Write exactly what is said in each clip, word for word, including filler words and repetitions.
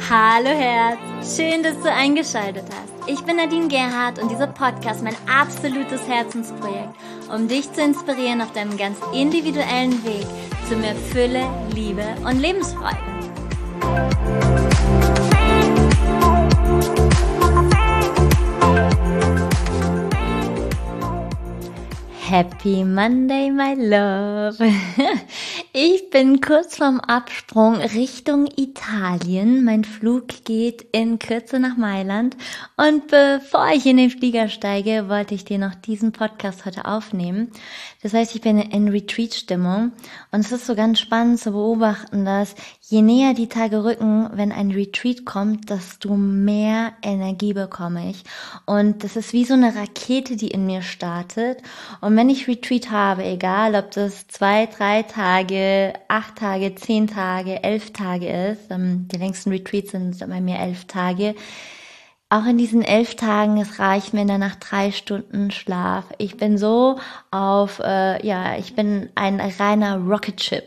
Hallo Herz, schön, dass du eingeschaltet hast. Ich bin Nadine Gerhardt und dieser Podcast ist mein absolutes Herzensprojekt, um dich zu inspirieren auf deinem ganz individuellen Weg zu mehr Fülle, Liebe und Lebensfreude. Happy Monday, my love. Ich bin kurz vorm Absprung Richtung Italien. Mein Flug geht in Kürze nach Mailand. Und bevor ich in den Flieger steige, wollte ich dir noch diesen Podcast heute aufnehmen. Das heißt, ich bin in Retreat-Stimmung. Und es ist so ganz spannend zu beobachten, dass je näher die Tage rücken, wenn ein Retreat kommt, desto mehr Energie bekomme ich. Und das ist wie so eine Rakete, die in mir startet. Und wenn ich Retreat habe, egal ob das zwei, drei Tage, acht Tage, zehn Tage, elf Tage ist, die längsten Retreats sind bei mir elf Tage, auch in diesen elf Tagen, es reicht mir danach drei Stunden Schlaf. Ich bin so auf, äh, ja, ich bin ein reiner Rocket Ship.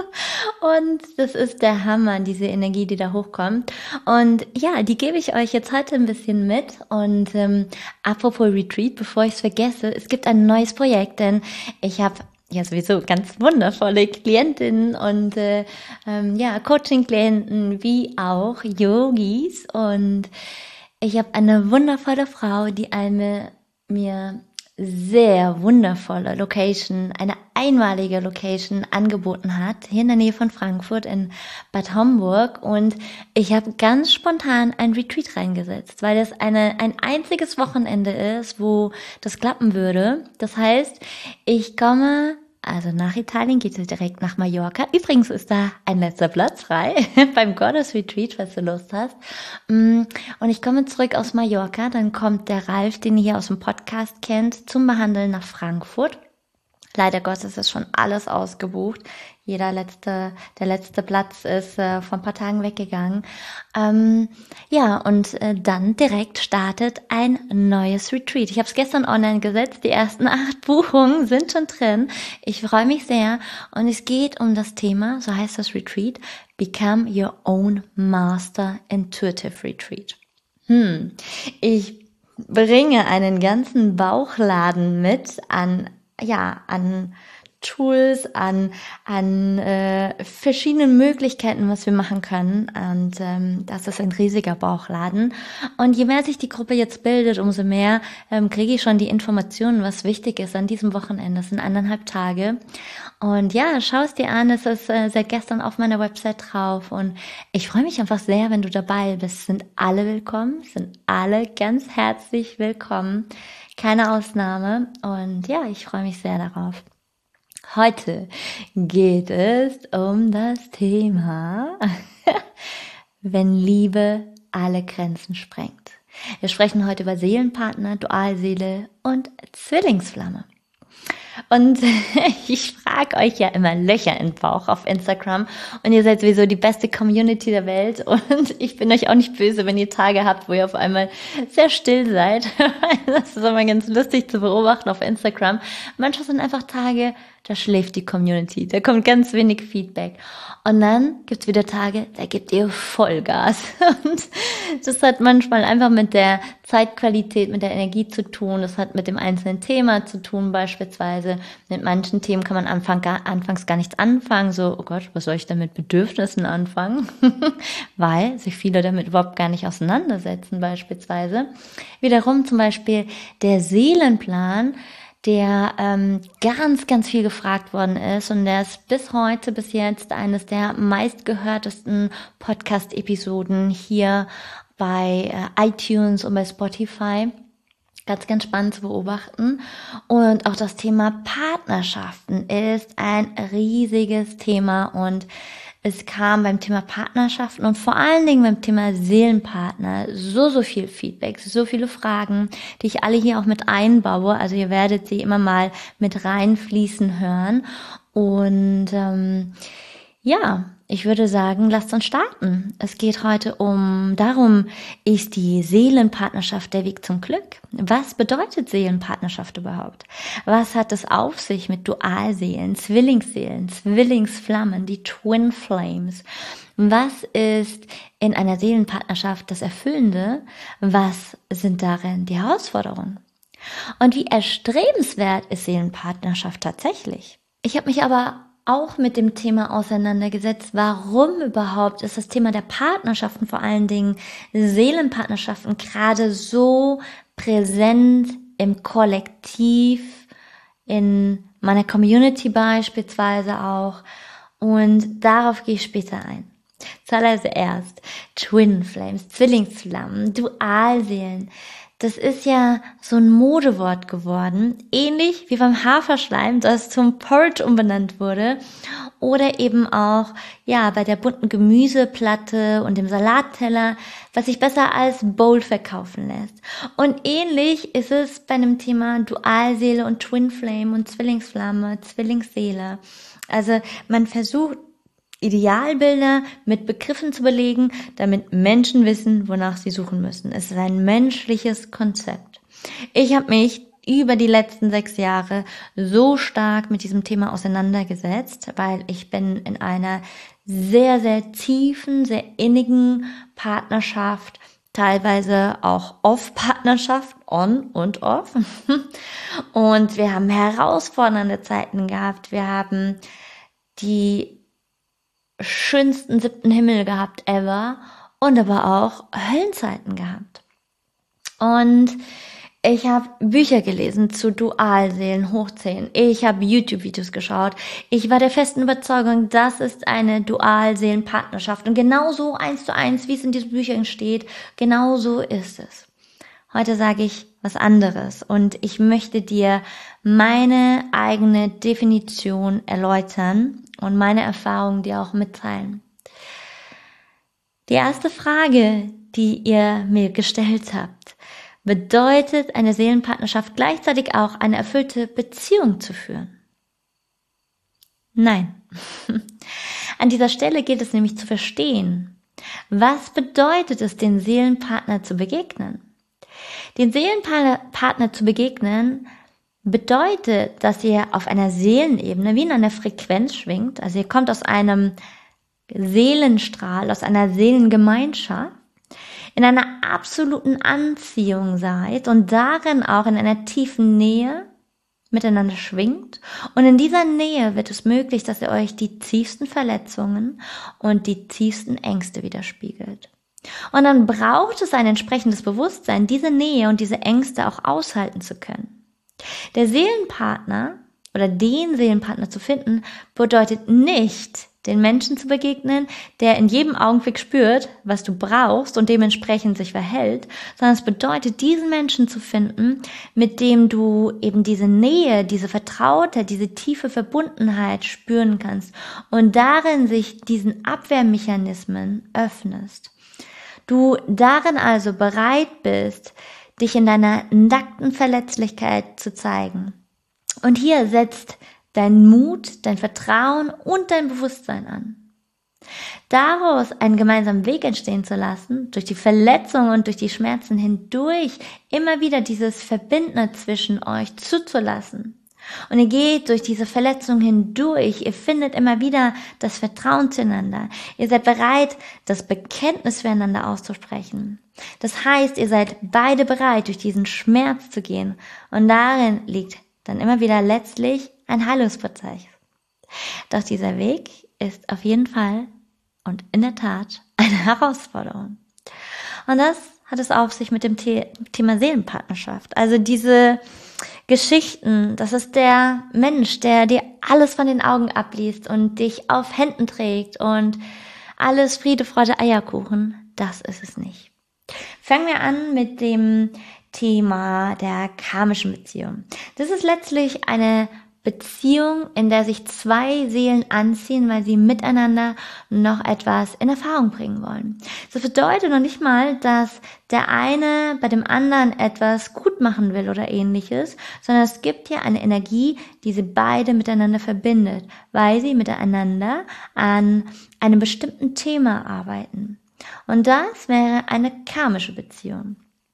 Und das ist der Hammer, diese Energie, die da hochkommt. Und ja, die gebe ich euch jetzt heute ein bisschen mit. Und ähm, apropos Retreat, bevor ich es vergesse, es gibt ein neues Projekt, denn ich habe ja sowieso ganz wundervolle Klientinnen und äh, ähm, ja Coaching-Klienten wie auch Yogis. Und ich habe eine wundervolle Frau, die eine mir sehr wundervolle Location, eine einmalige Location angeboten hat, hier in der Nähe von Frankfurt in Bad Homburg. Und ich habe ganz spontan ein Retreat reingesetzt, weil das eine ein einziges Wochenende ist, wo das klappen würde. Das heißt, ich komme Also nach Italien geht es direkt nach Mallorca. Übrigens ist da ein letzter Platz frei beim Goddess Retreat, falls du Lust hast. Und ich komme zurück aus Mallorca. Dann kommt der Ralf, den ihr hier aus dem Podcast kennt, zum Behandeln nach Frankfurt. Leider Gottes ist schon alles ausgebucht. Jeder letzte, der letzte Platz ist äh, vor ein paar Tagen weggegangen. Ähm, ja, und äh, dann direkt startet ein neues Retreat. Ich habe es gestern online gesetzt. Die ersten acht Buchungen sind schon drin. Ich freue mich sehr. Und es geht um das Thema, so heißt das Retreat, Become Your Own Master Intuitive Retreat. Hm, ich bringe einen ganzen Bauchladen mit an ja, an Tools, an an äh, verschiedenen Möglichkeiten, was wir machen können. Und ähm, das ist ein riesiger Bauchladen. Und je mehr sich die Gruppe jetzt bildet, umso mehr ähm, kriege ich schon die Informationen, was wichtig ist an diesem Wochenende. Das sind eineinhalb Tage. Und ja, schau es dir an. Es ist äh, seit gestern auf meiner Website drauf. Und ich freue mich einfach sehr, wenn du dabei bist. Sind alle willkommen, sind alle ganz herzlich willkommen. Keine Ausnahme. Und ja, ich freue mich sehr darauf. Heute geht es um das Thema, wenn Liebe alle Grenzen sprengt. Wir sprechen heute über Seelenpartner, Dualseele und Zwillingsflamme. Und ich frage euch ja immer Löcher in den Bauch auf Instagram und ihr seid sowieso die beste Community der Welt und ich bin euch auch nicht böse, wenn ihr Tage habt, wo ihr auf einmal sehr still seid. Das ist immer ganz lustig zu beobachten auf Instagram. Manchmal sind einfach Tage, da schläft die Community, da kommt ganz wenig Feedback. Und dann gibt's wieder Tage, da gebt ihr Vollgas. Und das hat manchmal einfach mit der Zeitqualität, mit der Energie zu tun. Das hat mit dem einzelnen Thema zu tun beispielsweise. Mit manchen Themen kann man Anfang gar, anfangs gar nichts anfangen. So, oh Gott, was soll ich denn mit Bedürfnissen anfangen? Weil sich viele damit überhaupt gar nicht auseinandersetzen beispielsweise. Wiederum zum Beispiel der Seelenplan, der ähm, ganz, ganz viel gefragt worden ist und der ist bis heute, bis jetzt eines der meistgehörtesten Podcast-Episoden hier bei äh, iTunes und bei Spotify. Ganz, ganz spannend zu beobachten. Und auch das Thema Partnerschaften ist ein riesiges Thema und es kam beim Thema Partnerschaften und vor allen Dingen beim Thema Seelenpartner so, so viel Feedback, so viele Fragen, die ich alle hier auch mit einbaue. Also ihr werdet sie immer mal mit reinfließen hören. Und ähm, ja, ich würde sagen, lasst uns starten. Es geht heute um darum, ist die Seelenpartnerschaft der Weg zum Glück? Was bedeutet Seelenpartnerschaft überhaupt? Was hat es auf sich mit Dualseelen, Zwillingsseelen, Zwillingsflammen, die Twin Flames? Was ist in einer Seelenpartnerschaft das Erfüllende? Was sind darin die Herausforderungen? Und wie erstrebenswert ist Seelenpartnerschaft tatsächlich? Ich habe mich aber auch mit dem Thema auseinandergesetzt, warum überhaupt ist das Thema der Partnerschaften, vor allen Dingen Seelenpartnerschaften, gerade so präsent im Kollektiv, in meiner Community beispielsweise auch. Und darauf gehe ich später ein. Zuallererst Twin Flames, Zwillingsflammen, Dualseelen. Das ist ja so ein Modewort geworden, ähnlich wie beim Haferschleim, das zum Porridge umbenannt wurde, oder eben auch ja bei der bunten Gemüseplatte und dem Salatteller, was sich besser als Bowl verkaufen lässt. Und ähnlich ist es bei dem Thema Dualseele und Twin Flame und Zwillingsflamme, Zwillingsseele. Also man versucht Idealbilder mit Begriffen zu belegen, damit Menschen wissen, wonach sie suchen müssen. Es ist ein menschliches Konzept. Ich habe mich über die letzten sechs Jahre so stark mit diesem Thema auseinandergesetzt, weil ich bin in einer sehr, sehr tiefen, sehr innigen Partnerschaft, teilweise auch Off-Partnerschaft, on und off. Und wir haben herausfordernde Zeiten gehabt. Wir haben die schönsten siebten Himmel gehabt ever und aber auch Höllenzeiten gehabt. Und ich habe Bücher gelesen zu Dualseelen, Hochzehn. Ich habe YouTube-Videos geschaut. Ich war der festen Überzeugung, das ist eine Dualseelenpartnerschaft. Und genauso eins zu eins, wie es in diesen Büchern steht, genauso ist es. Heute sage ich was anderes und ich möchte dir meine eigene Definition erläutern und meine Erfahrungen dir auch mitteilen. Die erste Frage, die ihr mir gestellt habt: Bedeutet eine Seelenpartnerschaft gleichzeitig auch eine erfüllte Beziehung zu führen? Nein. An dieser Stelle gilt es nämlich zu verstehen, was bedeutet es, den Seelenpartner zu begegnen? Den Seelenpartner zu begegnen bedeutet, dass ihr auf einer Seelenebene wie in einer Frequenz schwingt. Also ihr kommt aus einem Seelenstrahl, aus einer Seelengemeinschaft, in einer absoluten Anziehung seid und darin auch in einer tiefen Nähe miteinander schwingt. Und in dieser Nähe wird es möglich, dass ihr euch die tiefsten Verletzungen und die tiefsten Ängste widerspiegelt. Und dann braucht es ein entsprechendes Bewusstsein, diese Nähe und diese Ängste auch aushalten zu können. Der Seelenpartner oder den Seelenpartner zu finden, bedeutet nicht, den Menschen zu begegnen, der in jedem Augenblick spürt, was du brauchst und dementsprechend sich verhält, sondern es bedeutet, diesen Menschen zu finden, mit dem du eben diese Nähe, diese Vertrautheit, diese tiefe Verbundenheit spüren kannst und darin sich diesen Abwehrmechanismen öffnest. Du darin also bereit bist, dich in deiner nackten Verletzlichkeit zu zeigen. Und hier setzt dein Mut, dein Vertrauen und dein Bewusstsein an. Daraus einen gemeinsamen Weg entstehen zu lassen, durch die Verletzungen und durch die Schmerzen hindurch, immer wieder dieses Verbindende zwischen euch zuzulassen. Und ihr geht durch diese Verletzung hindurch, ihr findet immer wieder das Vertrauen zueinander. Ihr seid bereit, das Bekenntnis füreinander auszusprechen. Das heißt, ihr seid beide bereit, durch diesen Schmerz zu gehen. Und darin liegt dann immer wieder letztlich ein Heilungsprozess. Doch dieser Weg ist auf jeden Fall und in der Tat eine Herausforderung. Und das hat es auf sich mit dem Thema Seelenpartnerschaft. Also diese Geschichten, das ist der Mensch, der dir alles von den Augen abliest und dich auf Händen trägt und alles Friede, Freude, Eierkuchen, das ist es nicht. Fangen wir an mit dem Thema der karmischen Beziehung. Das ist letztlich eine Beziehung, in der sich zwei Seelen anziehen, weil sie miteinander noch etwas in Erfahrung bringen wollen. Das bedeutet noch nicht mal, dass der eine bei dem anderen etwas gut machen will oder ähnliches, sondern es gibt hier eine Energie, die sie beide miteinander verbindet, weil sie miteinander an einem bestimmten Thema arbeiten. Und das wäre eine karmische Beziehung.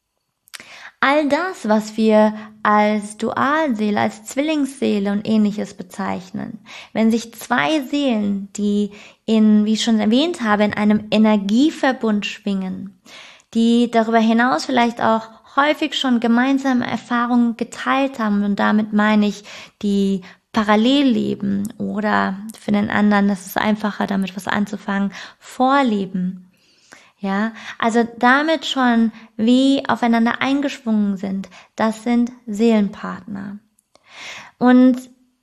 All das, was wir als Dualseele, als Zwillingsseele und ähnliches bezeichnen, wenn sich zwei Seelen, die in, wie ich schon erwähnt habe, in einem Energieverbund schwingen, die darüber hinaus vielleicht auch häufig schon gemeinsame Erfahrungen geteilt haben, und damit meine ich, die parallel leben oder für den anderen, das ist einfacher, damit was anzufangen, vorleben. Ja, also damit schon wie aufeinander eingeschwungen sind, das sind Seelenpartner. Und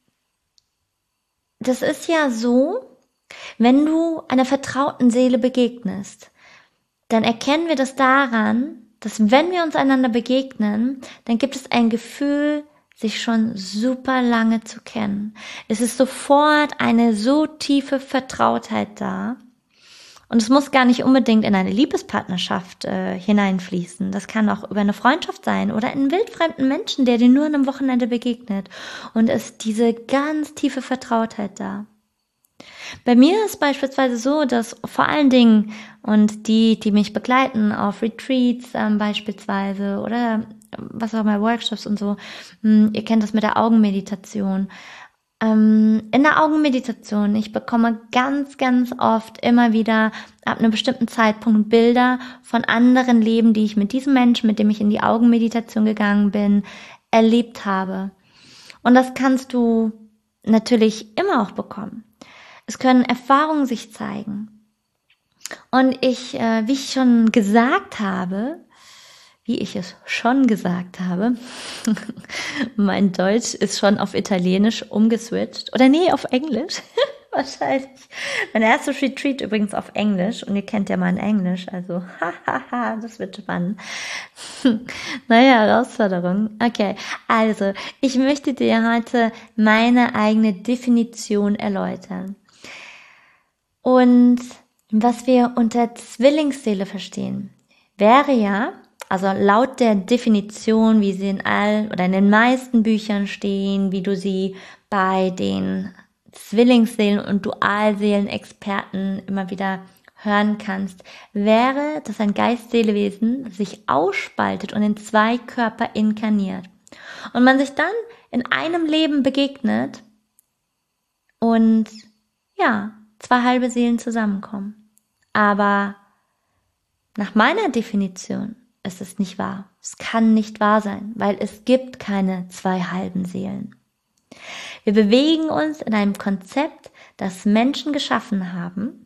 das ist ja so, wenn du einer vertrauten Seele begegnest, dann erkennen wir das daran, dass wenn wir uns einander begegnen, dann gibt es ein Gefühl, sich schon super lange zu kennen. Es ist sofort eine so tiefe Vertrautheit da. Und es muss gar nicht unbedingt in eine Liebespartnerschaft äh, hineinfließen. Das kann auch über eine Freundschaft sein oder einen wildfremden Menschen, der dir nur an einem Wochenende begegnet. Und es ist diese ganz tiefe Vertrautheit da. Bei mir ist beispielsweise so, dass vor allen Dingen, und die, die mich begleiten auf Retreats ähm, beispielsweise oder was auch immer, Workshops und so, mh, ihr kennt das mit der Augenmeditation. Ähm, in der Augenmeditation, ich bekomme ganz, ganz oft immer wieder ab einem bestimmten Zeitpunkt Bilder von anderen Leben, die ich mit diesem Menschen, mit dem ich in die Augenmeditation gegangen bin, erlebt habe. Und das kannst du natürlich immer auch bekommen. Es können Erfahrungen sich zeigen. Und ich, äh, wie ich schon gesagt habe, wie ich es schon gesagt habe, mein Deutsch ist schon auf Italienisch umgeswitcht. Oder nee, auf Englisch. Wahrscheinlich. Mein erstes Retreat übrigens auf Englisch. Und ihr kennt ja mein Englisch, also hahaha, das wird spannend. Naja, Herausforderung. Okay, also ich möchte dir heute meine eigene Definition erläutern. Und was wir unter Zwillingsseele verstehen, wäre ja, also laut der Definition, wie sie in all oder in den meisten Büchern stehen, wie du sie bei den Zwillingsseelen- und Dualseelen-Experten immer wieder hören kannst, wäre, dass ein Geist-Seele-Wesen sich ausspaltet und in zwei Körper inkarniert. Und man sich dann in einem Leben begegnet und ja, zwei halbe Seelen zusammenkommen. Aber nach meiner Definition ist es nicht wahr. Es kann nicht wahr sein, weil es gibt keine zwei halben Seelen. Wir bewegen uns in einem Konzept, das Menschen geschaffen haben,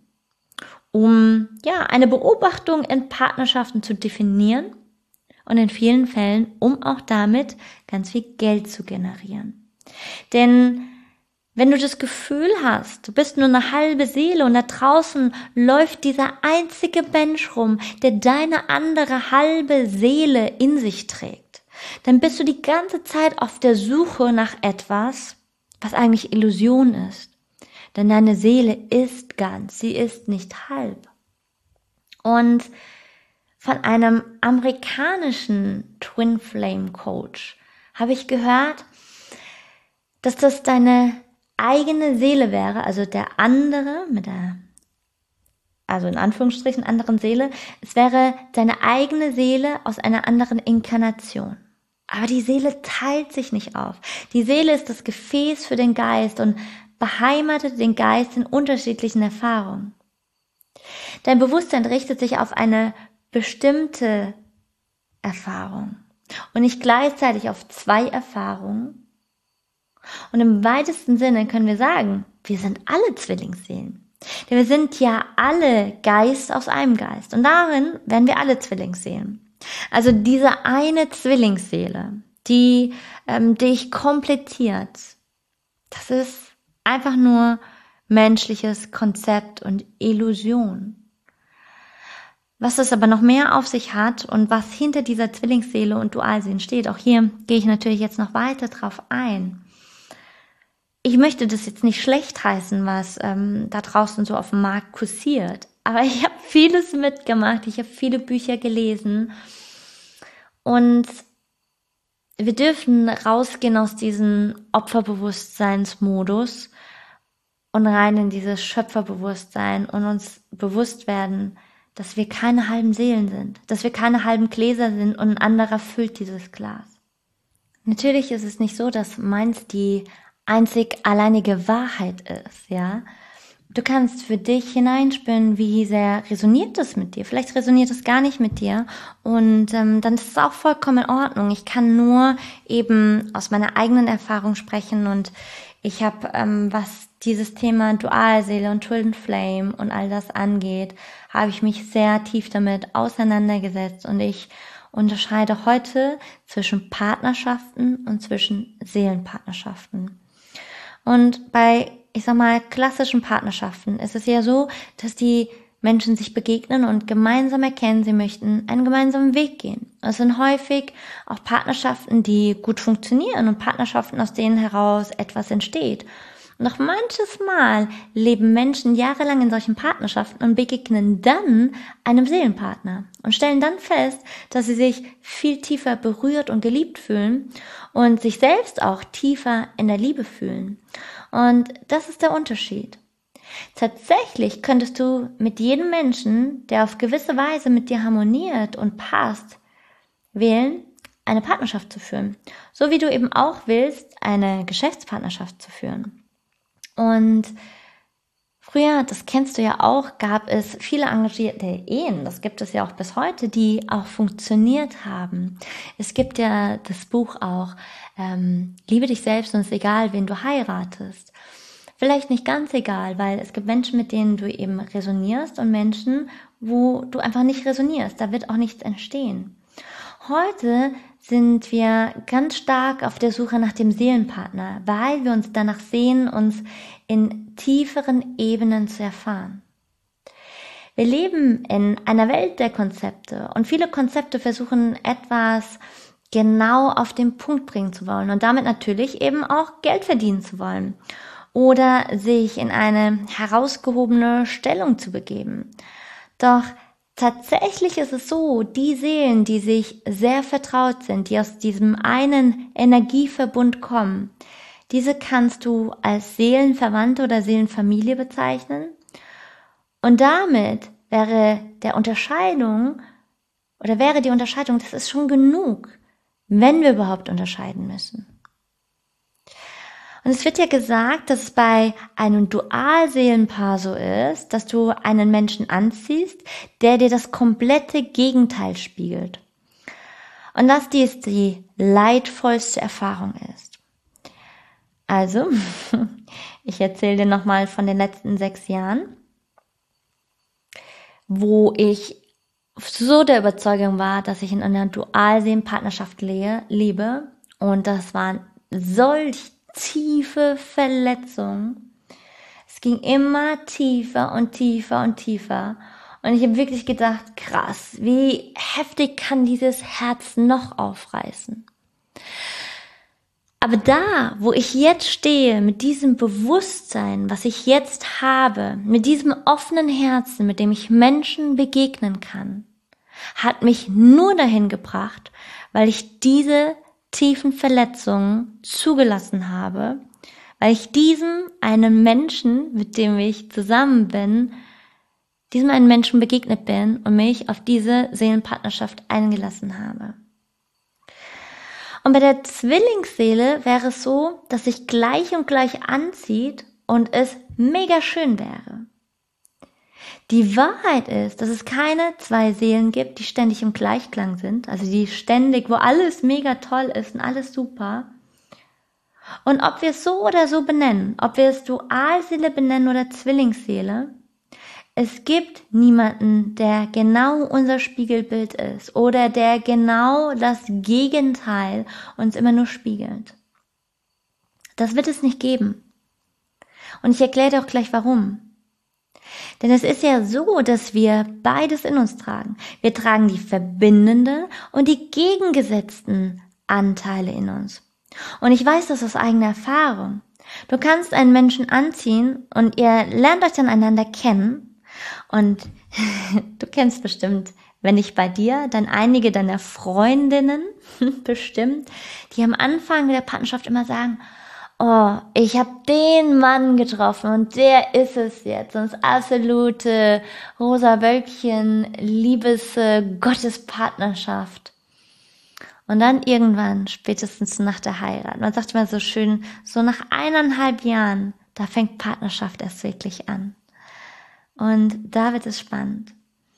um ja eine Beobachtung in Partnerschaften zu definieren und in vielen Fällen, um auch damit ganz viel Geld zu generieren. Denn wenn du das Gefühl hast, du bist nur eine halbe Seele und da draußen läuft dieser einzige Mensch rum, der deine andere halbe Seele in sich trägt, dann bist du die ganze Zeit auf der Suche nach etwas, was eigentlich Illusion ist. Denn deine Seele ist ganz, sie ist nicht halb. Und von einem amerikanischen Twin Flame Coach habe ich gehört, dass das deine eigene Seele wäre, also der andere mit der, also in Anführungsstrichen anderen Seele, es wäre deine eigene Seele aus einer anderen Inkarnation. Aber die Seele teilt sich nicht auf. Die Seele ist das Gefäß für den Geist und beheimatet den Geist in unterschiedlichen Erfahrungen. Dein Bewusstsein richtet sich auf eine bestimmte Erfahrung und nicht gleichzeitig auf zwei Erfahrungen. Und im weitesten Sinne können wir sagen, wir sind alle Zwillingsseelen. Denn wir sind ja alle Geist aus einem Geist. Und darin werden wir alle Zwillingsseelen. Also diese eine Zwillingsseele, die ähm, dich komplettiert, das ist einfach nur menschliches Konzept und Illusion. Was es aber noch mehr auf sich hat und was hinter dieser Zwillingsseele und Dualseelen steht, auch hier gehe ich natürlich jetzt noch weiter drauf ein. Ich möchte das jetzt nicht schlecht heißen, was ähm, da draußen so auf dem Markt kursiert. Aber ich habe vieles mitgemacht, ich habe viele Bücher gelesen. Und wir dürfen rausgehen aus diesem Opferbewusstseinsmodus und rein in dieses Schöpferbewusstsein und uns bewusst werden, dass wir keine halben Seelen sind, dass wir keine halben Gläser sind und ein anderer füllt dieses Glas. Natürlich ist es nicht so, dass meins die einzig alleinige Wahrheit ist, ja. Du kannst für dich hineinspüren, wie sehr resoniert das mit dir. Vielleicht resoniert es gar nicht mit dir und ähm, dann ist es auch vollkommen in Ordnung. Ich kann nur eben aus meiner eigenen Erfahrung sprechen und ich habe, ähm, was dieses Thema Dualseele und Twin Flame und all das angeht, habe ich mich sehr tief damit auseinandergesetzt und ich unterscheide heute zwischen Partnerschaften und zwischen Seelenpartnerschaften. Und bei, ich sag mal, klassischen Partnerschaften ist es ja so, dass die Menschen sich begegnen und gemeinsam erkennen, sie möchten einen gemeinsamen Weg gehen. Es sind häufig auch Partnerschaften, die gut funktionieren und Partnerschaften, aus denen heraus etwas entsteht. Und noch manches Mal leben Menschen jahrelang in solchen Partnerschaften und begegnen dann einem Seelenpartner und stellen dann fest, dass sie sich viel tiefer berührt und geliebt fühlen und sich selbst auch tiefer in der Liebe fühlen. Und das ist der Unterschied. Tatsächlich könntest du mit jedem Menschen, der auf gewisse Weise mit dir harmoniert und passt, wählen, eine Partnerschaft zu führen. So wie du eben auch willst, eine Geschäftspartnerschaft zu führen. Und früher, das kennst du ja auch, gab es viele engagierte Ehen, das gibt es ja auch bis heute, die auch funktioniert haben. Es gibt ja das Buch auch, ähm, Liebe dich selbst und es ist egal, wen du heiratest. Vielleicht nicht ganz egal, weil es gibt Menschen, mit denen du eben resonierst und Menschen, wo du einfach nicht resonierst, da wird auch nichts entstehen. Heute sind wir ganz stark auf der Suche nach dem Seelenpartner, weil wir uns danach sehen, uns in tieferen Ebenen zu erfahren. Wir leben in einer Welt der Konzepte und viele Konzepte versuchen etwas genau auf den Punkt bringen zu wollen und damit natürlich eben auch Geld verdienen zu wollen oder sich in eine herausgehobene Stellung zu begeben. Doch tatsächlich ist es so, die Seelen, die sich sehr vertraut sind, die aus diesem einen Energieverbund kommen, diese kannst du als Seelenverwandte oder Seelenfamilie bezeichnen. Und damit wäre der Unterscheidung oder wäre die Unterscheidung, das ist schon genug, wenn wir überhaupt unterscheiden müssen. Und es wird ja gesagt, dass es bei einem Dualseelenpaar so ist, dass du einen Menschen anziehst, der dir das komplette Gegenteil spiegelt. Und dass dies die leidvollste Erfahrung ist. Also, ich erzähle dir nochmal von den letzten sechs Jahren, wo ich so der Überzeugung war, dass ich in einer Dualseelenpartnerschaft lebe. Und das waren solch tiefe Verletzungen. Es ging immer tiefer und tiefer und tiefer. Und ich habe wirklich gedacht, krass, wie heftig kann dieses Herz noch aufreißen. Aber da, wo ich jetzt stehe, mit diesem Bewusstsein, was ich jetzt habe, mit diesem offenen Herzen, mit dem ich Menschen begegnen kann, hat mich nur dahin gebracht, weil ich diese tiefen Verletzungen zugelassen habe, weil ich diesem einen Menschen, mit dem ich zusammen bin, diesem einen Menschen begegnet bin und mich auf diese Seelenpartnerschaft eingelassen habe. Und bei der Zwillingsseele wäre es so, dass sich gleich und gleich anzieht und es mega schön wäre. Die Wahrheit ist, dass es keine zwei Seelen gibt, die ständig im Gleichklang sind, also die ständig, wo alles mega toll ist und alles super. Und ob wir es so oder so benennen, ob wir es Dualseele benennen oder Zwillingsseele, es gibt niemanden, der genau unser Spiegelbild ist oder der genau das Gegenteil uns immer nur spiegelt. Das wird es nicht geben. Und ich erkläre dir auch gleich warum. Denn es ist ja so, dass wir beides in uns tragen. Wir tragen die verbindenden und die gegengesetzten Anteile in uns. Und ich weiß das aus eigener Erfahrung. Du kannst einen Menschen anziehen und ihr lernt euch dann einander kennen. Und du kennst bestimmt, wenn nicht bei dir, dann einige deiner Freundinnen bestimmt, die am Anfang der Partnerschaft immer sagen, oh, ich habe den Mann getroffen und der ist es jetzt. Und das absolute rosa Wölkchen, Liebes, äh, Gottespartnerschaft. Und dann irgendwann, spätestens nach der Heirat, man sagt immer so schön, so nach eineinhalb Jahren, da fängt Partnerschaft erst wirklich an. Und da wird es spannend.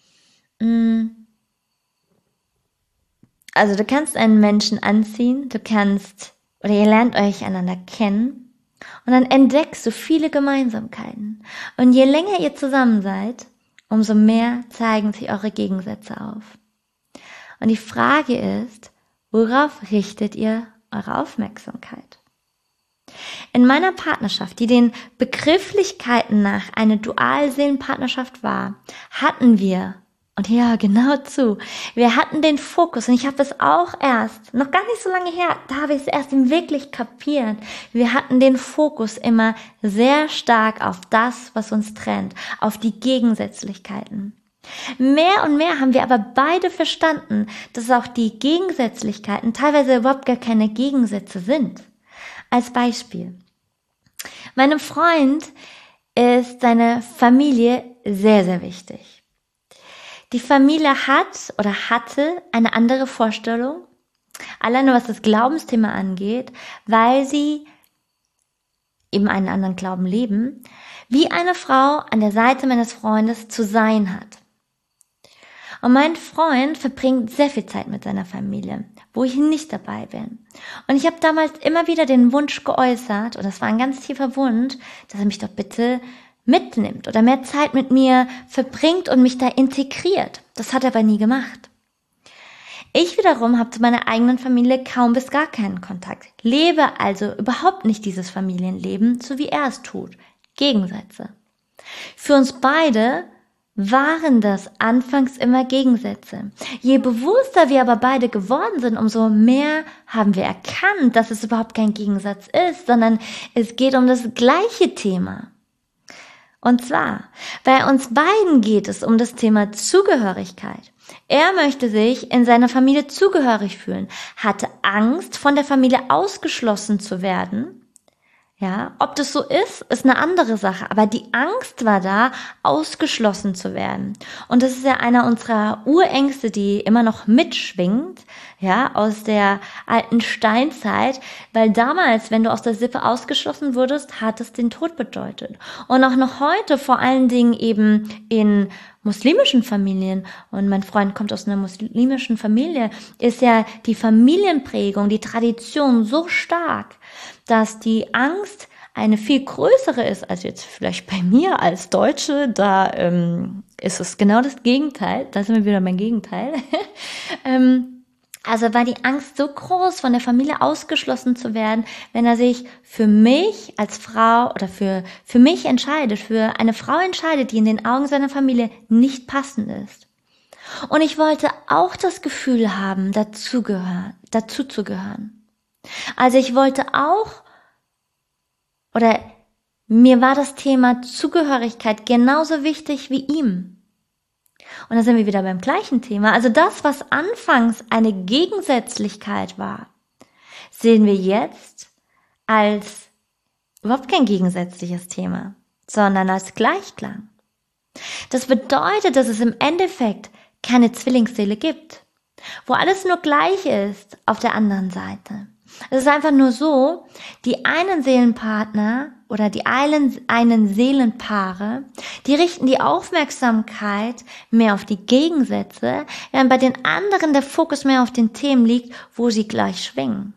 Also du kannst einen Menschen anziehen, du kannst, oder ihr lernt euch einander kennen und dann entdeckst du viele Gemeinsamkeiten. Und je länger ihr zusammen seid, umso mehr zeigen sich eure Gegensätze auf. Und die Frage ist, worauf richtet ihr eure Aufmerksamkeit? In meiner Partnerschaft, die den Begrifflichkeiten nach eine Dualseelenpartnerschaft war, hatten wir, und ja, genau zu, wir hatten den Fokus, und ich habe das auch erst, noch gar nicht so lange her, da habe ich es erst wirklich kapiert, wir hatten den Fokus immer sehr stark auf das, was uns trennt, auf die Gegensätzlichkeiten. Mehr und mehr haben wir aber beide verstanden, dass auch die Gegensätzlichkeiten teilweise überhaupt gar keine Gegensätze sind. Als Beispiel. Meinem Freund ist seine Familie sehr, sehr wichtig. Die Familie hat oder hatte eine andere Vorstellung, alleine was das Glaubensthema angeht, weil sie eben einen anderen Glauben leben, wie eine Frau an der Seite meines Freundes zu sein hat. Und mein Freund verbringt sehr viel Zeit mit seiner Familie, wo ich nicht dabei bin. Und ich habe damals immer wieder den Wunsch geäußert, und das war ein ganz tiefer Wunsch, dass er mich doch bitte mitnimmt oder mehr Zeit mit mir verbringt und mich da integriert. Das hat er aber nie gemacht. Ich wiederum habe zu meiner eigenen Familie kaum bis gar keinen Kontakt, lebe also überhaupt nicht dieses Familienleben, so wie er es tut. Gegensätze. Für uns beide waren das anfangs immer Gegensätze. Je bewusster wir aber beide geworden sind, umso mehr haben wir erkannt, dass es überhaupt kein Gegensatz ist, sondern es geht um das gleiche Thema. Und zwar, bei uns beiden geht es um das Thema Zugehörigkeit. Er möchte sich in seiner Familie zugehörig fühlen, hatte Angst, von der Familie ausgeschlossen zu werden. Ja, ob das so ist, ist eine andere Sache. Aber die Angst war da, ausgeschlossen zu werden. Und das ist ja einer unserer Urängste, die immer noch mitschwingt, ja, aus der alten Steinzeit. Weil damals, wenn du aus der Sippe ausgeschlossen wurdest, hat es den Tod bedeutet. Und auch noch heute, vor allen Dingen eben in muslimischen Familien, und mein Freund kommt aus einer muslimischen Familie, ist ja die Familienprägung, die Tradition so stark, dass die Angst eine viel größere ist als jetzt vielleicht bei mir als Deutsche. Da ähm, ist es genau das Gegenteil. Da sind wir wieder beim Gegenteil. ähm, also war die Angst so groß, von der Familie ausgeschlossen zu werden, wenn er sich für mich als Frau oder für für mich entscheidet, für eine Frau entscheidet, die in den Augen seiner Familie nicht passend ist. Und ich wollte auch das Gefühl haben, dazugehören, dazu zu gehören. Also ich wollte auch, oder mir war das Thema Zugehörigkeit genauso wichtig wie ihm. Und da sind wir wieder beim gleichen Thema. Also das, was anfangs eine Gegensätzlichkeit war, sehen wir jetzt als überhaupt kein gegensätzliches Thema, sondern als Gleichklang. Das bedeutet, dass es im Endeffekt keine Zwillingsseele gibt, wo alles nur gleich ist auf der anderen Seite. Es ist einfach nur so, die einen Seelenpartner oder die einen, einen Seelenpaare, die richten die Aufmerksamkeit mehr auf die Gegensätze, während bei den anderen der Fokus mehr auf den Themen liegt, wo sie gleich schwingen.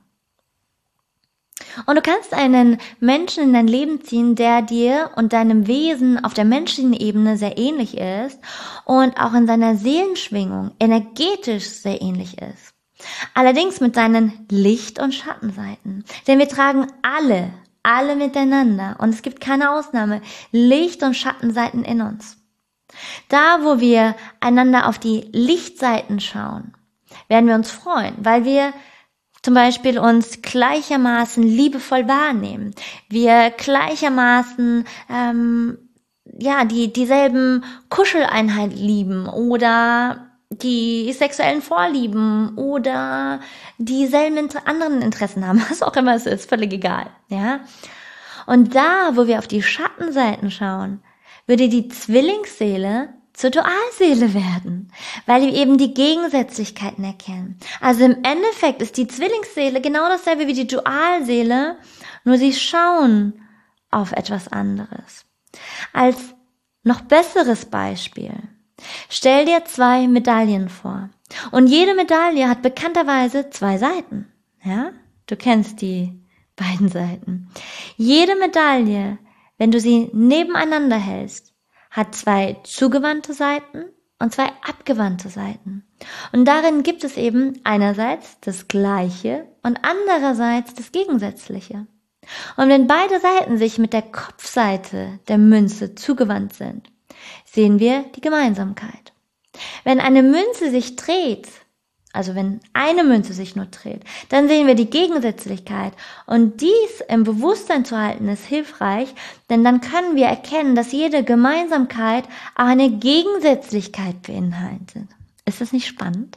Und du kannst einen Menschen in dein Leben ziehen, der dir und deinem Wesen auf der menschlichen Ebene sehr ähnlich ist und auch in seiner Seelenschwingung energetisch sehr ähnlich ist. Allerdings mit seinen Licht- und Schattenseiten. Denn wir tragen alle, alle miteinander, und es gibt keine Ausnahme, Licht- und Schattenseiten in uns. Da, wo wir einander auf die Lichtseiten schauen, werden wir uns freuen, weil wir zum Beispiel uns gleichermaßen liebevoll wahrnehmen. Wir gleichermaßen ähm, ja die dieselben Kuscheleinheiten lieben oder die sexuellen Vorlieben oder dieselben inter- anderen Interessen haben, was auch immer es ist, völlig egal. Ja. Und da, wo wir auf die Schattenseiten schauen, würde die Zwillingsseele zur Dualseele werden, weil wir eben die Gegensätzlichkeiten erkennen. Also im Endeffekt ist die Zwillingsseele genau dasselbe wie die Dualseele, nur sie schauen auf etwas anderes. Als Noch besseres Beispiel. Stell dir zwei Medaillen vor. Und jede Medaille hat bekannterweise zwei Seiten. Ja? Du kennst die beiden Seiten. Jede Medaille, wenn du sie nebeneinander hältst, hat zwei zugewandte Seiten und zwei abgewandte Seiten. Und darin gibt es eben einerseits das Gleiche und andererseits das Gegensätzliche. Und wenn beide Seiten sich mit der Kopfseite der Münze zugewandt sind, sehen wir die Gemeinsamkeit. Wenn eine Münze sich dreht, also wenn eine Münze sich nur dreht, dann sehen wir die Gegensätzlichkeit. Und dies im Bewusstsein zu halten ist hilfreich, denn dann können wir erkennen, dass jede Gemeinsamkeit auch eine Gegensätzlichkeit beinhaltet. Ist das nicht spannend?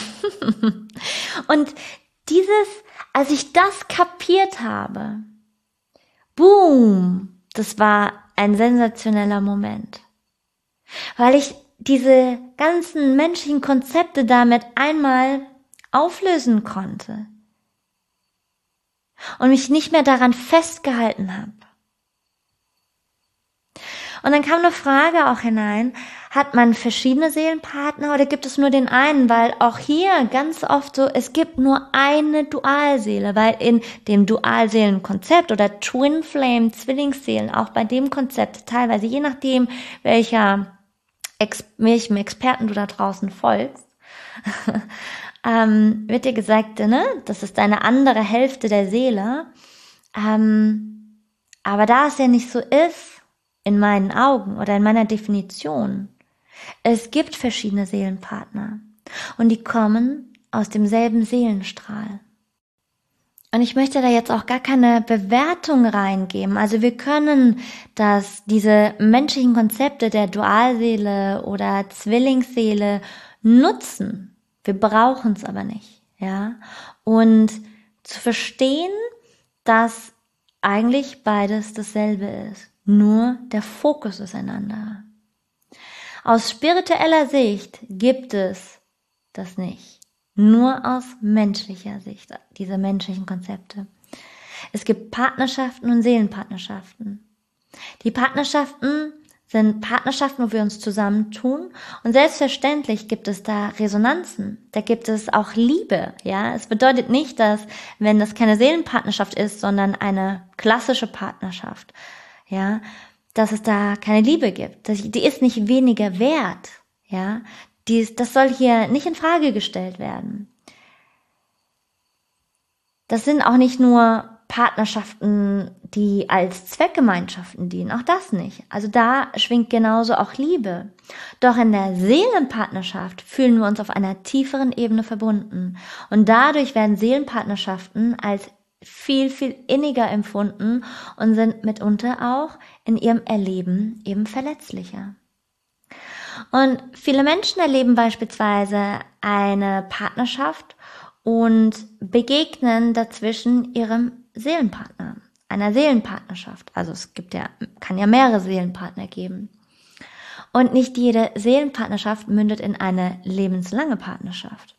Und dieses, als ich das kapiert habe, boom, das war ein sensationeller Moment. Weil ich diese ganzen menschlichen Konzepte damit einmal auflösen konnte und mich nicht mehr daran festgehalten habe. Und dann kam eine Frage auch hinein, hat man verschiedene Seelenpartner oder gibt es nur den einen? Weil auch hier ganz oft so, es gibt nur eine Dualseele, weil in dem Dualseelenkonzept oder Twin Flame Zwillingsseelen, auch bei dem Konzept teilweise, je nachdem welcher Ex- welchem Experten du da draußen folgst, ähm, wird dir gesagt, ne, das ist deine andere Hälfte der Seele. Ähm, aber da es ja nicht so ist, in meinen Augen oder in meiner Definition, es gibt verschiedene Seelenpartner und die kommen aus demselben Seelenstrahl. Und ich möchte da jetzt auch gar keine Bewertung reingeben. Also wir können das, diese menschlichen Konzepte der Dualseele oder Zwillingsseele nutzen. Wir brauchen es aber nicht, ja. Und zu verstehen, dass eigentlich beides dasselbe ist. Nur der Fokus ist ein anderer. Aus spiritueller Sicht gibt es das nicht. Nur aus menschlicher Sicht, diese menschlichen Konzepte. Es gibt Partnerschaften und Seelenpartnerschaften. Die Partnerschaften sind Partnerschaften, wo wir uns zusammentun. Und selbstverständlich gibt es da Resonanzen. Da gibt es auch Liebe, ja. Es bedeutet nicht, dass, wenn das keine Seelenpartnerschaft ist, sondern eine klassische Partnerschaft, ja, dass es da keine Liebe gibt. Die ist nicht weniger wert, ja. Dies, das soll hier nicht in Frage gestellt werden. Das sind auch nicht nur Partnerschaften, die als Zweckgemeinschaften dienen, auch das nicht. Also da schwingt genauso auch Liebe. Doch in der Seelenpartnerschaft fühlen wir uns auf einer tieferen Ebene verbunden. Und dadurch werden Seelenpartnerschaften als viel, viel inniger empfunden und sind mitunter auch in ihrem Erleben eben verletzlicher. Und viele Menschen erleben beispielsweise eine Partnerschaft und begegnen dazwischen ihrem Seelenpartner, einer Seelenpartnerschaft. Also es gibt ja, kann ja mehrere Seelenpartner geben. Und nicht jede Seelenpartnerschaft mündet in eine lebenslange Partnerschaft.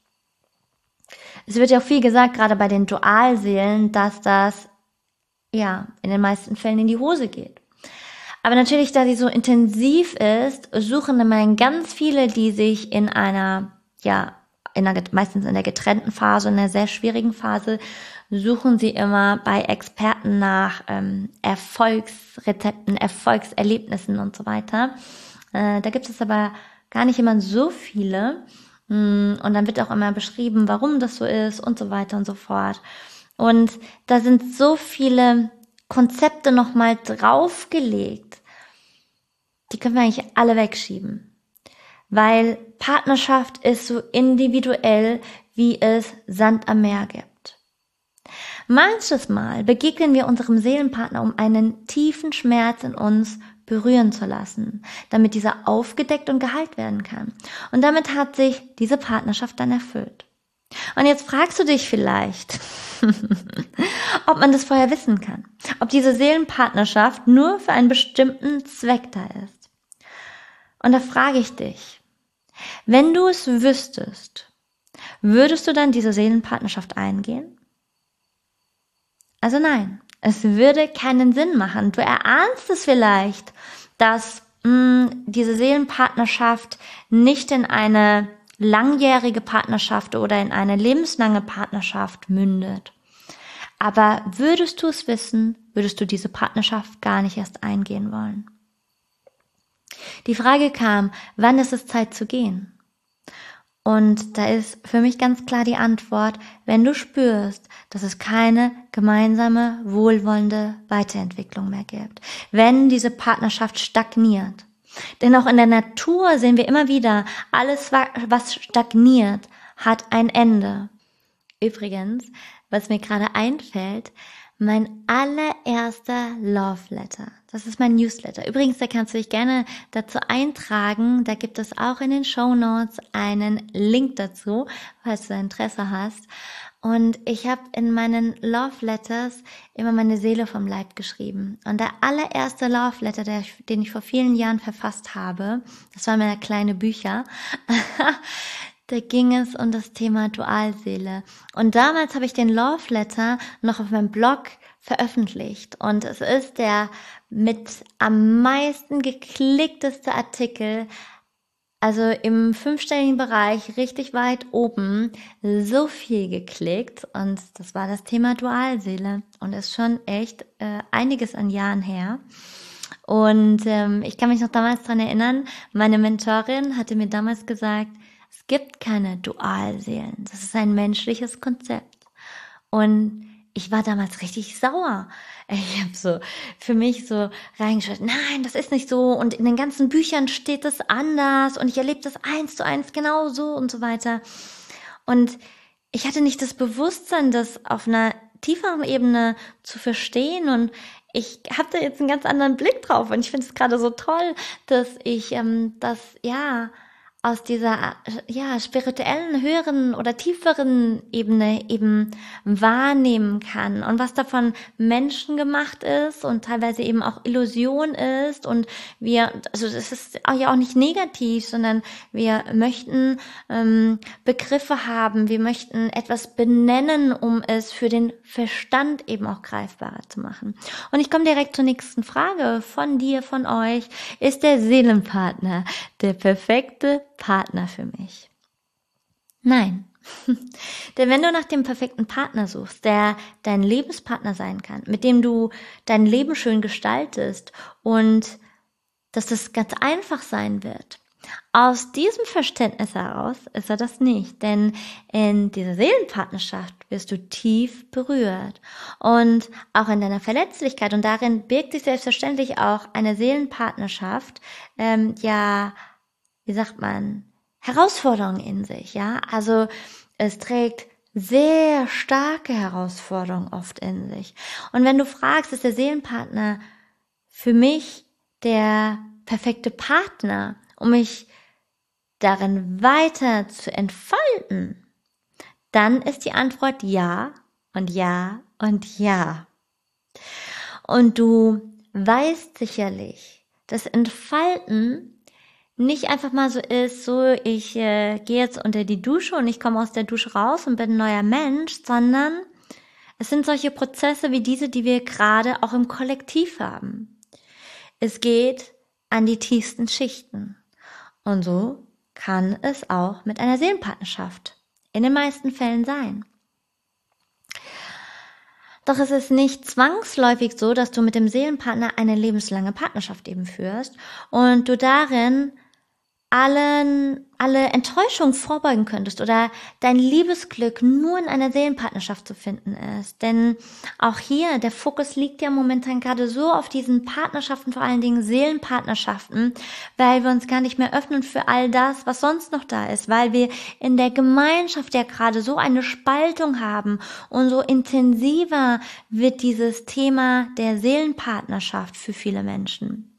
Es wird ja auch viel gesagt, gerade bei den Dualseelen, dass das ja in den meisten Fällen in die Hose geht. Aber natürlich, da sie so intensiv ist, suchen immer ganz viele, die sich in einer, ja, in einer, meistens in der getrennten Phase, in einer sehr schwierigen Phase, suchen sie immer bei Experten nach ähm, Erfolgsrezepten, Erfolgserlebnissen und so weiter. Äh, da gibt es aber gar nicht immer so viele. Und dann wird auch immer beschrieben, warum das so ist und so weiter und so fort. Und da sind so viele Konzepte nochmal draufgelegt, die können wir eigentlich alle wegschieben. Weil Partnerschaft ist so individuell, wie es Sand am Meer gibt. Manches Mal begegnen wir unserem Seelenpartner, um einen tiefen Schmerz in uns berühren zu lassen, damit dieser aufgedeckt und geheilt werden kann. Und damit hat sich diese Partnerschaft dann erfüllt. Und jetzt fragst du dich vielleicht, ob man das vorher wissen kann, ob diese Seelenpartnerschaft nur für einen bestimmten Zweck da ist. Und da frage ich dich, wenn du es wüsstest, würdest du dann diese Seelenpartnerschaft eingehen? Also nein, es würde keinen Sinn machen. Du erahnst es vielleicht, dass mh, diese Seelenpartnerschaft nicht in eine langjährige Partnerschaft oder in eine lebenslange Partnerschaft mündet. Aber würdest du es wissen, würdest du diese Partnerschaft gar nicht erst eingehen wollen. Die Frage kam, wann ist es Zeit zu gehen? Und da ist für mich ganz klar die Antwort, wenn du spürst, dass es keine gemeinsame, wohlwollende Weiterentwicklung mehr gibt. Wenn diese Partnerschaft stagniert. Denn auch in der Natur sehen wir immer wieder, alles, was stagniert, hat ein Ende. Übrigens, was mir gerade einfällt, mein allererster Love Letter. Das ist mein Newsletter. Übrigens, da kannst du dich gerne dazu eintragen. Da gibt es auch in den Shownotes einen Link dazu, falls du Interesse hast. Und ich habe in meinen Love Letters immer meine Seele vom Leib geschrieben. Und der allererste Love Letter, der, den ich vor vielen Jahren verfasst habe, das waren meine kleine Bücher, da ging es um das Thema Dualseele. Und damals habe ich den Love Letter noch auf meinem Blog veröffentlicht. Und es ist der mit am meisten geklickteste Artikel, also im fünfstelligen Bereich, richtig weit oben, so viel geklickt. Und das war das Thema Dualseele. Und ist schon echt äh, einiges an Jahren her. Und ähm, ich kann mich noch damals dran erinnern, meine Mentorin hatte mir damals gesagt, es gibt keine Dualseelen. Das ist ein menschliches Konzept. Und ich war damals richtig sauer. Ich habe so für mich so reingeschaut, nein, das ist nicht so. Und in den ganzen Büchern steht das anders. Und ich erlebe das eins zu eins genau so und so weiter. Und ich hatte nicht das Bewusstsein, das auf einer tieferen Ebene zu verstehen. Und ich habe da jetzt einen ganz anderen Blick drauf. Und ich finde es gerade so toll, dass ich ähm, das, ja... aus dieser ja spirituellen, höheren oder tieferen Ebene eben wahrnehmen kann und was davon menschengemacht ist und teilweise eben auch Illusion ist und wir, also das ist auch ja auch nicht negativ, sondern wir möchten ähm, Begriffe haben, wir möchten etwas benennen, um es für den Verstand eben auch greifbarer zu machen. Und ich komme direkt zur nächsten Frage von dir, von euch. Ist der Seelenpartner der perfekte Partner für mich? Nein. Denn wenn du nach dem perfekten Partner suchst, der dein Lebenspartner sein kann, mit dem du dein Leben schön gestaltest und dass das ganz einfach sein wird, aus diesem Verständnis heraus ist er das nicht. Denn in dieser Seelenpartnerschaft wirst du tief berührt und auch in deiner Verletzlichkeit, und darin birgt sich selbstverständlich auch eine Seelenpartnerschaft, ähm, ja, wie sagt man, Herausforderungen in sich, ja, also es trägt sehr starke Herausforderungen oft in sich. Und wenn du fragst, ist der Seelenpartner für mich der perfekte Partner, um mich darin weiter zu entfalten, dann ist die Antwort ja und ja und ja. Und du weißt sicherlich, dass Entfalten nicht einfach mal so ist, so ich äh, gehe jetzt unter die Dusche und ich komme aus der Dusche raus und bin ein neuer Mensch, sondern es sind solche Prozesse wie diese, die wir gerade auch im Kollektiv haben. Es geht an die tiefsten Schichten. Und so kann es auch mit einer Seelenpartnerschaft in den meisten Fällen sein. Doch es ist nicht zwangsläufig so, dass du mit dem Seelenpartner eine lebenslange Partnerschaft eben führst und du darin allen, alle Enttäuschungen vorbeugen könntest oder dein Liebesglück nur in einer Seelenpartnerschaft zu finden ist. Denn auch hier, der Fokus liegt ja momentan gerade so auf diesen Partnerschaften, vor allen Dingen Seelenpartnerschaften, weil wir uns gar nicht mehr öffnen für all das, was sonst noch da ist, weil wir in der Gemeinschaft ja gerade so eine Spaltung haben und so intensiver wird dieses Thema der Seelenpartnerschaft für viele Menschen.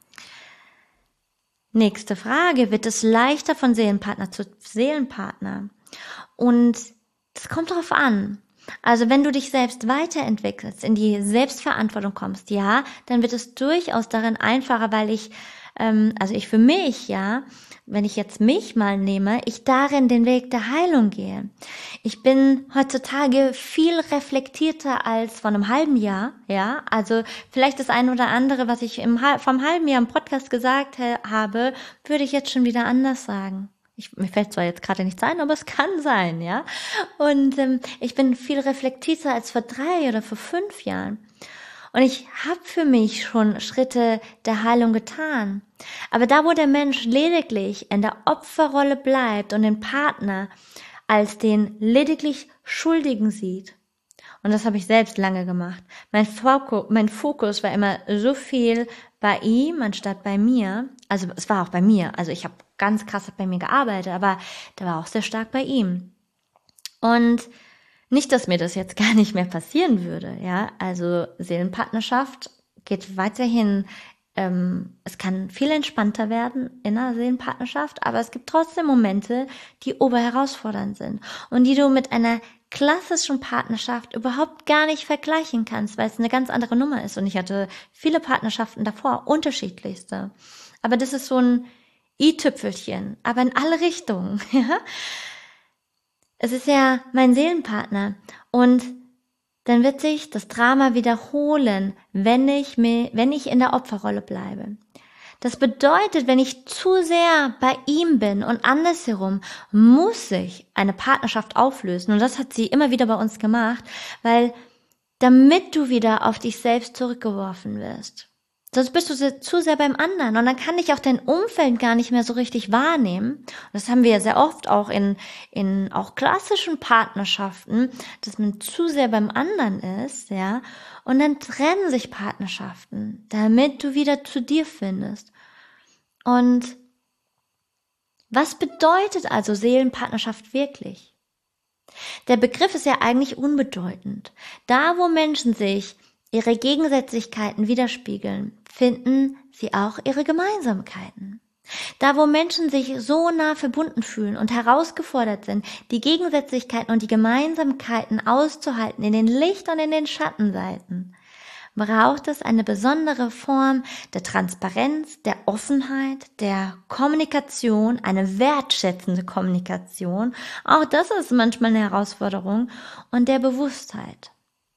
Nächste Frage, wird es leichter von Seelenpartner zu Seelenpartner? Und es kommt darauf an. Also wenn du dich selbst weiterentwickelst, in die Selbstverantwortung kommst, ja, dann wird es durchaus darin einfacher, weil ich ähm, also ich für mich, ja, wenn ich jetzt mich mal nehme, ich darin den Weg der Heilung gehe. Ich bin heutzutage viel reflektierter als vor einem halben Jahr, ja, also vielleicht das eine oder andere, was ich im, vom halben Jahr im Podcast gesagt he, habe, würde ich jetzt schon wieder anders sagen. Ich, mir fällt zwar jetzt gerade nichts ein, aber es kann sein, ja. Und ähm, ich bin viel reflektierter als vor drei oder vor fünf Jahren. Und ich habe für mich schon Schritte der Heilung getan. Aber da, wo der Mensch lediglich in der Opferrolle bleibt und den Partner als den lediglich Schuldigen sieht, und das habe ich selbst lange gemacht, mein Fokus, mein Fokus war immer so viel bei ihm anstatt bei mir. Also es war auch bei mir. Also ich habe ganz krass bei mir gearbeitet, aber der war auch sehr stark bei ihm. Und nicht, dass mir das jetzt gar nicht mehr passieren würde, ja, also Seelenpartnerschaft geht weiterhin, ähm, es kann viel entspannter werden in einer Seelenpartnerschaft, aber es gibt trotzdem Momente, die oberherausfordernd sind und die du mit einer klassischen Partnerschaft überhaupt gar nicht vergleichen kannst, weil es eine ganz andere Nummer ist und ich hatte viele Partnerschaften davor, unterschiedlichste, aber das ist so ein i-Tüpfelchen, aber in alle Richtungen, ja. Es ist ja mein Seelenpartner und dann wird sich das Drama wiederholen, wenn ich mir, wenn ich in der Opferrolle bleibe. Das bedeutet, wenn ich zu sehr bei ihm bin und andersherum, muss sich eine Partnerschaft auflösen. Und das hat sie immer wieder bei uns gemacht, weil damit du wieder auf dich selbst zurückgeworfen wirst. Sonst bist du zu sehr beim anderen und dann kann dich auch dein Umfeld gar nicht mehr so richtig wahrnehmen. Und das haben wir ja sehr oft auch in, in auch klassischen Partnerschaften, dass man zu sehr beim anderen ist, ja. Und dann trennen sich Partnerschaften, damit du wieder zu dir findest. Und was bedeutet also Seelenpartnerschaft wirklich? Der Begriff ist ja eigentlich unbedeutend. Da, wo Menschen sich ihre Gegensätzlichkeiten widerspiegeln, finden sie auch ihre Gemeinsamkeiten. Da, wo Menschen sich so nah verbunden fühlen und herausgefordert sind, die Gegensätzlichkeiten und die Gemeinsamkeiten auszuhalten in den Licht- und in den Schattenseiten, braucht es eine besondere Form der Transparenz, der Offenheit, der Kommunikation, eine wertschätzende Kommunikation. Auch das ist manchmal eine Herausforderung und der Bewusstheit.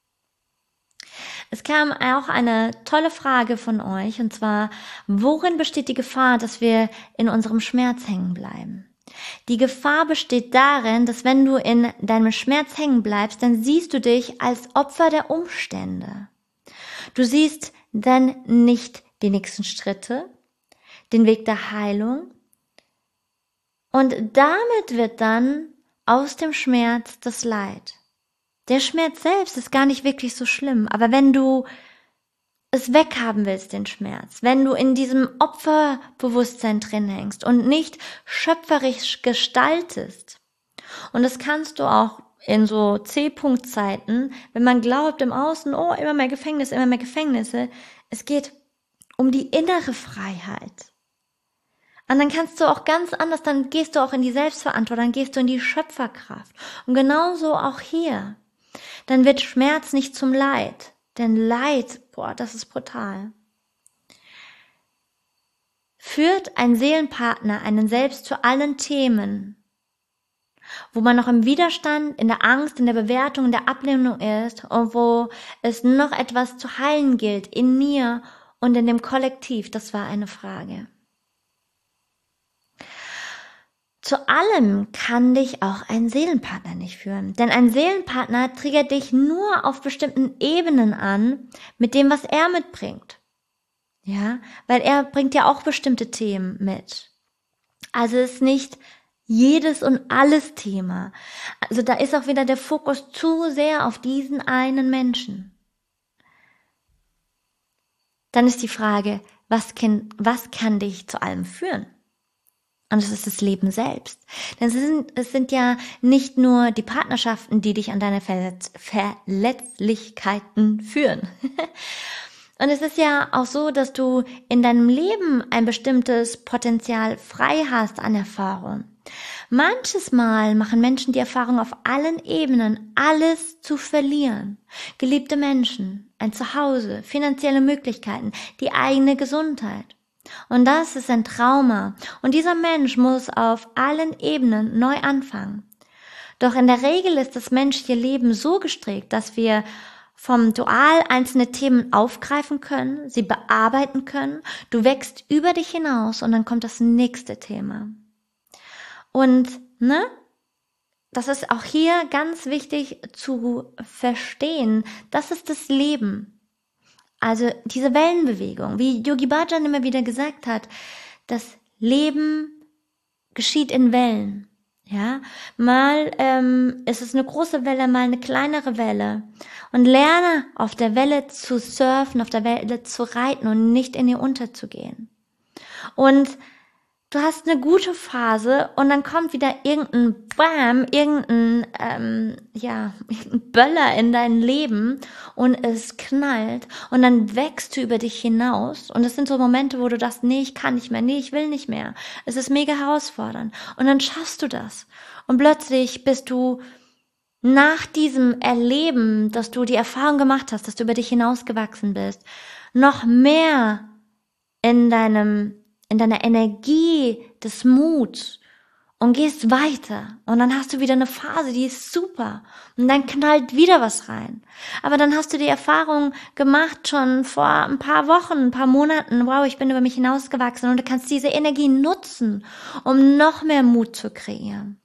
Es kam auch eine tolle Frage von euch, und zwar, worin besteht die Gefahr, dass wir in unserem Schmerz hängen bleiben? Die Gefahr besteht darin, dass wenn du in deinem Schmerz hängen bleibst, dann siehst du dich als Opfer der Umstände. Du siehst dann nicht die nächsten Schritte, den Weg der Heilung, und damit wird dann aus dem Schmerz das Leid. Der Schmerz selbst ist gar nicht wirklich so schlimm, aber wenn du es weghaben willst, den Schmerz, wenn du in diesem Opferbewusstsein drin hängst und nicht schöpferisch gestaltest, und das kannst du auch in so C-Punkt-Zeiten, wenn man glaubt im Außen, oh, immer mehr Gefängnisse, immer mehr Gefängnisse, es geht um die innere Freiheit. Und dann kannst du auch ganz anders, dann gehst du auch in die Selbstverantwortung, dann gehst du in die Schöpferkraft. Und genauso auch hier. Dann wird Schmerz nicht zum Leid. Denn Leid, boah, das ist brutal. Führt ein Seelenpartner einen selbst zu allen Themen, wo man noch im Widerstand, in der Angst, in der Bewertung, in der Ablehnung ist und wo es noch etwas zu heilen gilt, in mir und in dem Kollektiv, das war eine Frage. Zu allem kann dich auch ein Seelenpartner nicht führen, denn ein Seelenpartner triggert dich nur auf bestimmten Ebenen an, mit dem, was er mitbringt. Ja, weil er bringt ja auch bestimmte Themen mit. Also es ist nicht jedes und alles Thema. Also da ist auch wieder der Fokus zu sehr auf diesen einen Menschen. Dann ist die Frage, was kann, was kann dich zu allem führen? Und es ist das Leben selbst. Denn es sind, es sind ja nicht nur die Partnerschaften, die dich an deine Verletz- Verletzlichkeiten führen. Und es ist ja auch so, dass du in deinem Leben ein bestimmtes Potenzial frei hast an Erfahrung. Manches Mal machen Menschen die Erfahrung, auf allen Ebenen alles zu verlieren. Geliebte Menschen, ein Zuhause, finanzielle Möglichkeiten, die eigene Gesundheit. Und das ist ein Trauma. Und dieser Mensch muss auf allen Ebenen neu anfangen. Doch in der Regel ist das menschliche Leben so gestrickt, dass wir vom Dual einzelne Themen aufgreifen können, sie bearbeiten können. Du wächst über dich hinaus und dann kommt das nächste Thema. Und, ne? Das ist auch hier ganz wichtig zu verstehen. Das ist das Leben. Also diese Wellenbewegung, wie Yogi Bhajan immer wieder gesagt hat, das Leben geschieht in Wellen. Ja, mal ähm, ist es eine große Welle, mal eine kleinere Welle. Und lerne auf der Welle zu surfen, auf der Welle zu reiten und nicht in ihr unterzugehen. Und du hast eine gute Phase und dann kommt wieder irgendein Bam, irgendein ähm, ja, irgendein Böller in dein Leben und es knallt und dann wächst du über dich hinaus und es sind so Momente, wo du sagst, nee, ich kann nicht mehr, nee, ich will nicht mehr. Es ist mega herausfordernd und dann schaffst du das und plötzlich bist du nach diesem Erleben, dass du die Erfahrung gemacht hast, dass du über dich hinausgewachsen bist, noch mehr in deinem in deiner Energie des Muts und gehst weiter und dann hast du wieder eine Phase, die ist super und dann knallt wieder was rein. Aber dann hast du die Erfahrung gemacht schon vor ein paar Wochen, ein paar Monaten, wow, ich bin über mich hinausgewachsen und du kannst diese Energie nutzen, um noch mehr Mut zu kreieren.